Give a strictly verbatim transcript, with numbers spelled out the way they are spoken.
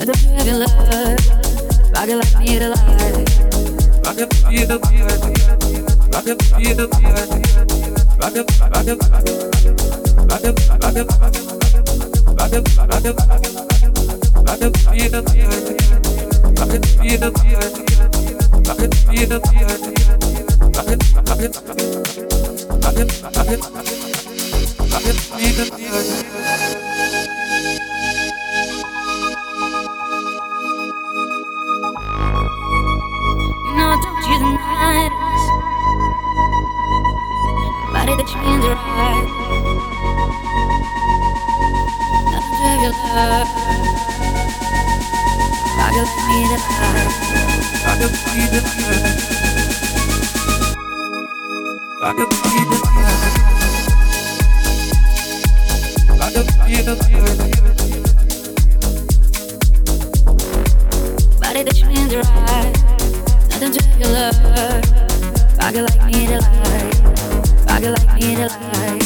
Nothing to your love. Rock it like me to life. Rock it, rock it, rock it, rock it, rock it, rock it, rock it, rock it, rock it, rock it, rock it, rock it, rock it, rock it, feel the rock it, feel the rock it, feel the rock it, rock it, rock it, rock it, rock it, feel the you the night body that shines right. Nothing to your love. I can feel the light. I can feel the light. I can feel the light. I can feel the light. Body that shines right. Nothing to your love. Rock it like me to life. Rock it like me to life.